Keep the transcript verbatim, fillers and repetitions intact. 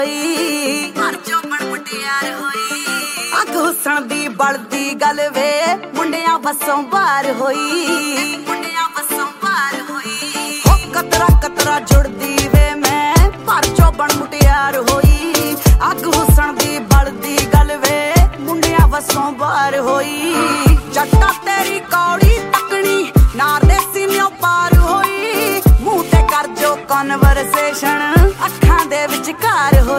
घर चोबण मुटियार होई अग हुसन दी बलदी गल वे मुंडिया बसों बाहर होई मुंडिया बसों बाहर होई हो कतरा कतरा जुड़दी वे मैं घर चोबण मुटियार होई अग हुसन दी बलदी गल वे मुंडिया बसों बाहर होई जट्टा तेरी कौड़ी तकनी नार दे सीनियों पार होई मुंह ते कर जो कन्वरसेशन अखां दे विचकार होई।